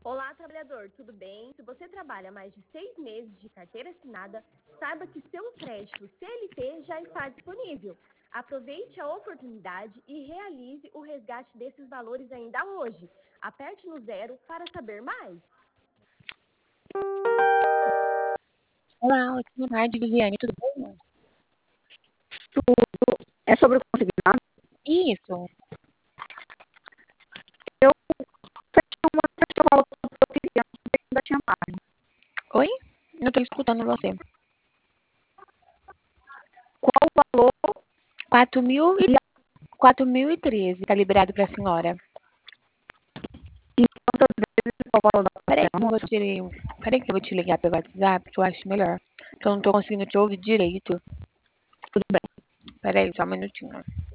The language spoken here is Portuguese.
Olá, trabalhador, tudo bem? Se você trabalha mais de 6 meses de carteira assinada, saiba que seu crédito CLT já está disponível. Aproveite a oportunidade e realize o resgate desses valores ainda hoje. Aperte no 0 para saber mais. Olá, ótima tarde, Viviane, tudo bom? É sobre o consignado. Isso. Eu fechei uma vez que eu falo que eu queria, mas ainda tinha mais. Oi? Não estou escutando você. Qual o valor? 4.013, tá liberado para a senhora. E quantas vezes qual o valor da Peraí que parcela, moça? eu vou te ligar pelo WhatsApp, que eu acho melhor. Que eu não tô conseguindo te ouvir direito. Tudo bem. Peraí, só um minutinho.